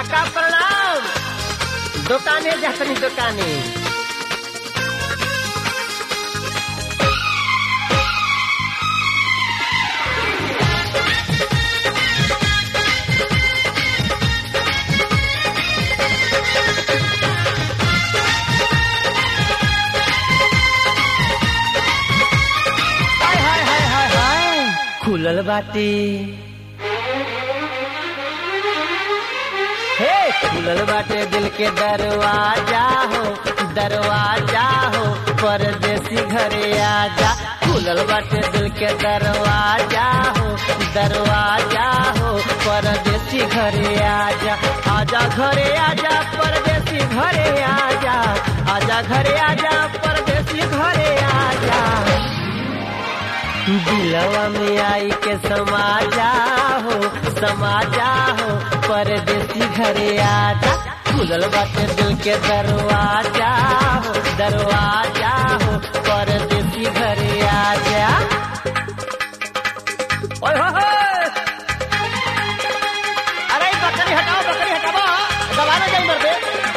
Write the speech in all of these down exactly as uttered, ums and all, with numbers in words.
काका प्रणाम। दुकाने जातनी दुकाने। खुलल बाटे हे खुलल बाटे दिल के दरवाजा हो दरवाजा हो परदेसी घरे आजा। खुलल बाटे दिल के दरवाजा हो दरवाजा हो परदेसी घरे आजा। आजा घरे आजा परदेसी घरे आजा। आजा घरे आजा परदेसी घरे आजा। दिलवा में आई के समाजा हो समाजा हो परदेसी घरे आजा। खुलल बाटे दिल के दरवाजा हो दरवाजा हो परदेसी घरे आजा। ओए हो हो अरे बकरी हटाओ बकरी हटाओ दबाना जाई मर दे।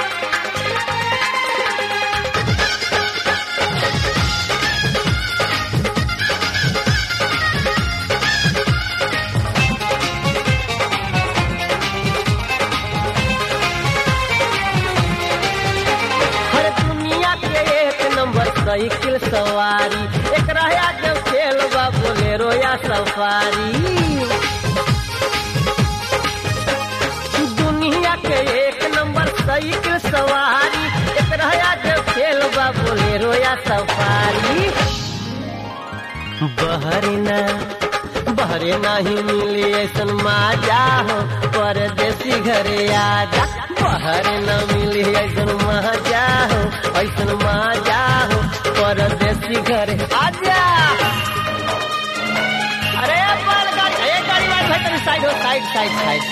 साइकिल सवारी एक रहा जब खेल बा बोलेरो या सफारी। दुनिया के एक नंबर साइकिल सवारी एक रहा जब खेल बा बोलेरो या सफारी। बहरे ना बहरे नहीं मिली ऐसन माजा हो परदेसी घरे आजा। बहरे न मिली ऐसन माजा हो ऐसन माजा हो परदेसी घरे आजा। अरे अपन गाड़ी एक गाड़ी वाली भाई तेरी साइड हो साइड साइड साइड।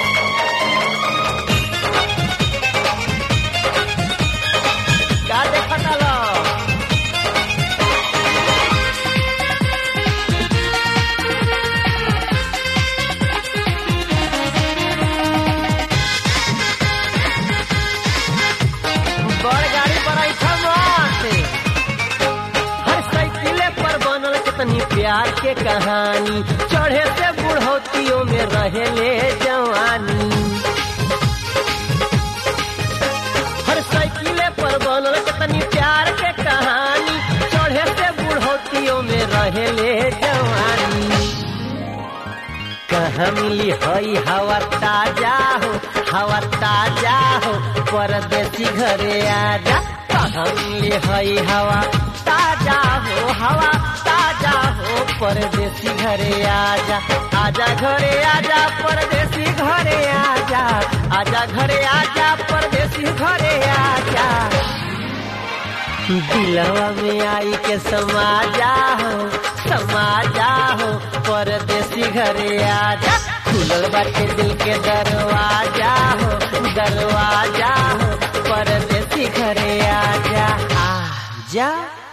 क्या देखा था बड़ गाड़ी पर ऐठा मारते। हर साइकिले पर बनल कितनी प्यार के कहानी। चढ़े से बुढ़ौतियों में रहे ले जवानी। हर साइकिले पर बनल कितनी प्यार के कहानी। चढ़े से बुढ़ौतियों में रहे ले जवानी। कहाँ मिली हई हवा ताजा हो हवा ताजा हो परदेसी घरे आजा। कहाँ मिली हई हवा ताजा हो हवा ताजा हो परदेसी घरे आजा। आजा घरे आजा परदेसी घरे आजा। आजा घरे आजा परदेसी घरे आजा। दिलवा में आई के समाजा हो समाजा हो परदेसी घरे आजा। खुलल बाटे दिल के दरवाजा हो दरवाजा हो परदेसी घरे आजा। आजा।